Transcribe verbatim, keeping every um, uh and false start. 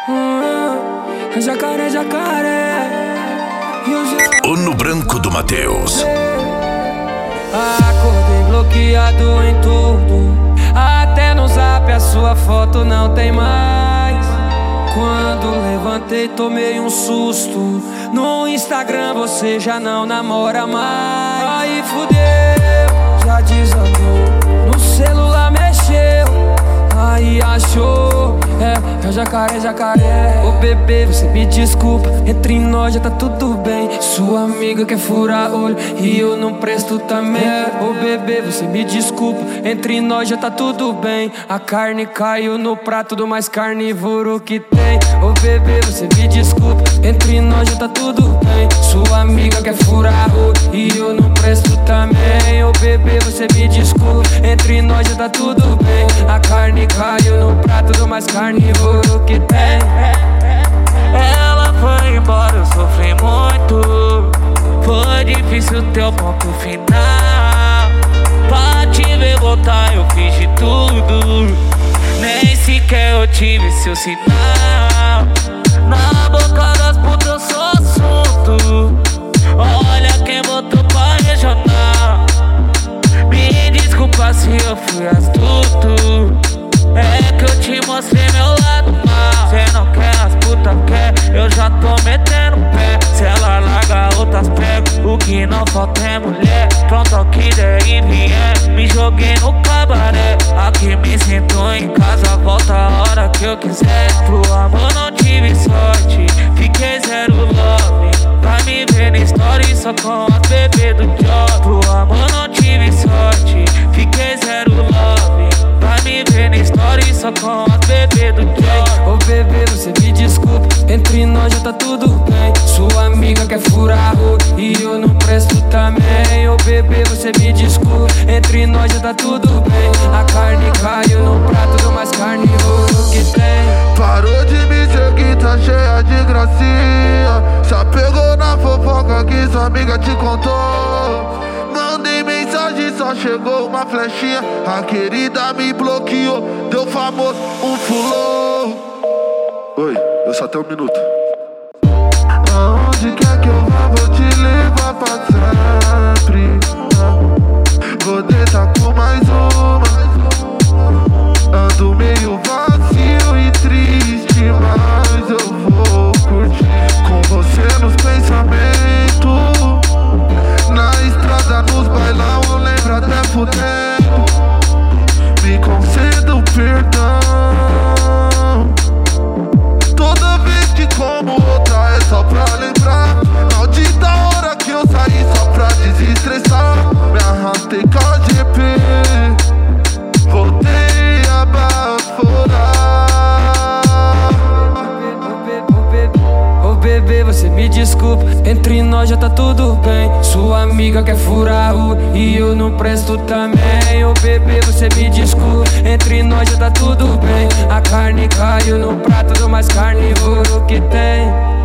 Hum, jacaré, jacaré. O No Branco do Matheus. Acordei bloqueado em tudo, até no zap a sua foto não tem mais. Quando levantei tomei um susto, no Instagram você já não namora mais. Aí fudeu, já desandou, no celular mexeu, aí achou, é, é jacaré, jacaré. Ô bebê, você me desculpa, entre nós já tá tudo bem. Sua amiga quer furar olho e eu não presto também. Ô bebê, você me desculpa, entre nós já tá tudo bem. A carne caiu no prato do mais carnívoro que tem. Ô bebê, você me desculpa, entre nós já tá tudo bem. Sua amiga quer furar olho e eu não presto também. Ô bebê, você me desculpa, entre nós já tá tudo bem. A carne caiu no prato do mais carnívoro que tem. Ela foi embora, eu sofri muito. Foi difícil teu ponto final. Pra te ver voltar eu fiz de tudo, nem sequer eu tive seu sinal. Na boca das putas eu sou assunto. Olha quem botou pra regional. Me desculpa se eu fui astuto, é que eu te mostrei meu lado mal. Cê não quer, as puta quer, eu já tô metendo pé. Se ela larga, outras pego, o que não falta é mulher. Pronto ao que der e vier, me joguei no cabaré. Aqui me sinto em casa, volta a hora que eu quiser. Pro amor não tive sorte, fiquei zero love. Pra me ver na story só com as bebês do job. Pro amor não tive sorte, fiquei zero love. Pra me ver na story só com as bebês do job. Ô bebê, você me desculpa, entre nós já tá tudo bem. Sua amiga quer furar o e eu não presto também. Ô bebê, você me desculpa, entre nós já tá tudo bem. A carne caiu no prato do mais carnívoro que tem. Parou de me seguir, tá cheia de gracinha. Já pegou na fofoca que sua amiga te contou. Mandei mensagem, só chegou uma flechinha. A querida me bloqueou, deu famoso, um fulô. Oi, eu só tenho um minuto. Aonde quer que eu vá, vou te levar pra sempre. Vou deitar com mais uma. Ando meio vazio e triste, mas eu vou curtir com você nos pensamentos. Na estrada, nos bailão, eu lembro até fudendo. Me concedo perdão. Toda vez que como outra é só pra lembrar. Maldita hora que eu saí só pra desestressar. Me arrastei com a G P, voltei a baforar. Ô bebê, você me desculpa, entre nós já tá tudo bem. Sua amiga quer furar o e eu não presto também. Ô bebê, você me desculpa, entre nós já tá tudo bem. A carne caiu no prato do mais carnívoro que tem.